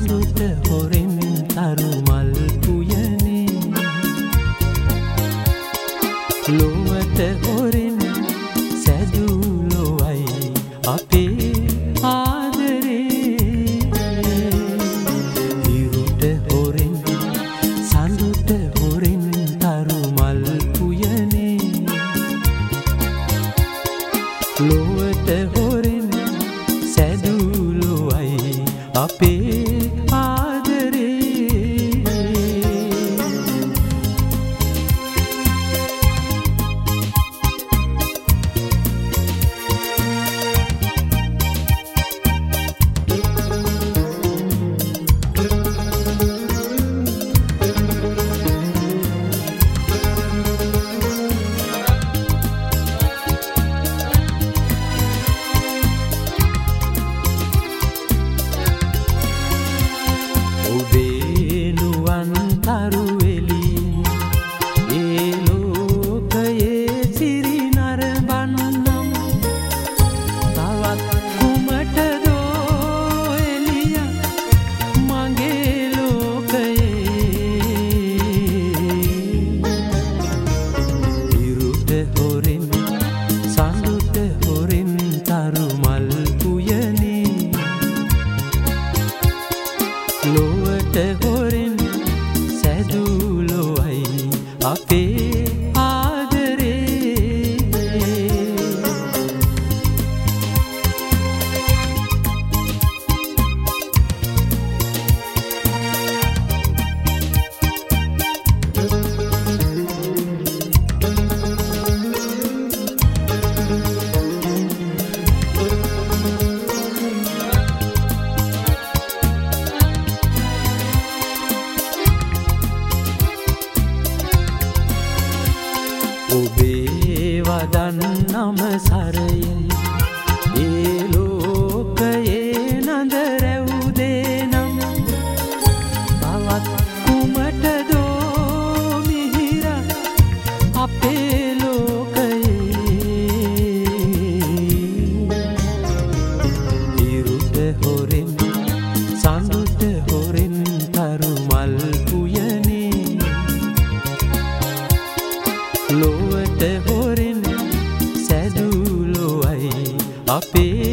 සඳුට හොරෙන් තරු මල් පුයනේ ලොවට හොරෙන් සැදූ ලොවයි අපේ ආදරේ ඉරුට හොරෙන් සඳුට හොරෙන් තරු මල් පුයනේ ලොවට හොරෙන් සැදූ ලොවයි අපේ ආදරේ ලොවට හොරෙන් සැදූ ලොවයි අපේ ආදරේ ඔබේ වදන් නම සරයෙන් ඒ ලෝකයේ නඳ රැවුදේ නම් තවත් කුමටදෝ මිහිර අපේ ලෝකයේ ඉරුට හොරෙන් සඳුට හොරෙන් තරු මල් පුයනේ ලොවට හොරෙන් සැදූ ලොවයි අපේ